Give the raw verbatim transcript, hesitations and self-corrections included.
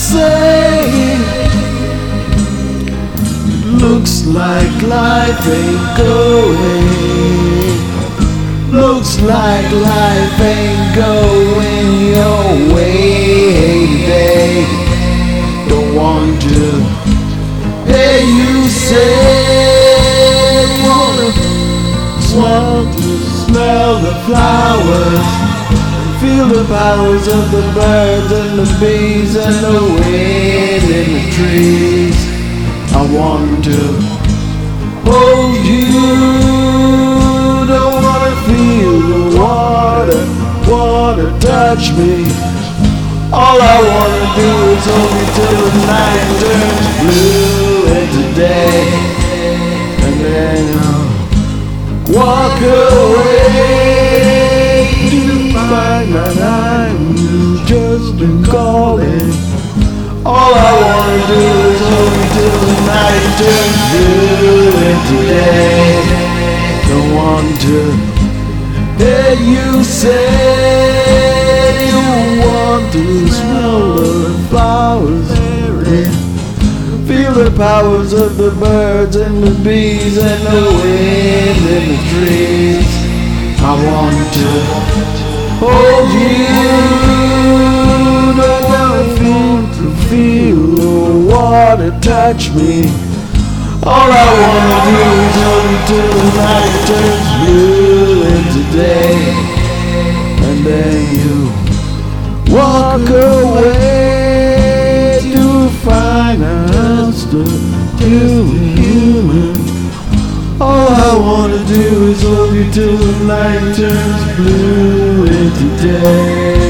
say, looks like life ain't going. Looks like life ain't going your way today. Don't want to hear you say, wanna, want to smell the flowers, feel the powers of the birds and the bees and the wind in the trees. I want to hold you, don't wanna feel the water, water touch me. All I wanna do is hold you till the night turns blue into day, and then I'll walk away to find that I'm just been calling. All I wanna do is hold you till the night turns blue into day. Don't want to hear you say you want to smell the flowers, feel the powers of the birds and the bees and the wind in the trees. I want to hold you, don't wanna feel to feel the water touch me. All I wanna do is hold you till the night turns blue into day, and then you walk away to find out that you're human. All I wanna do is hold you till the night turns blue into day.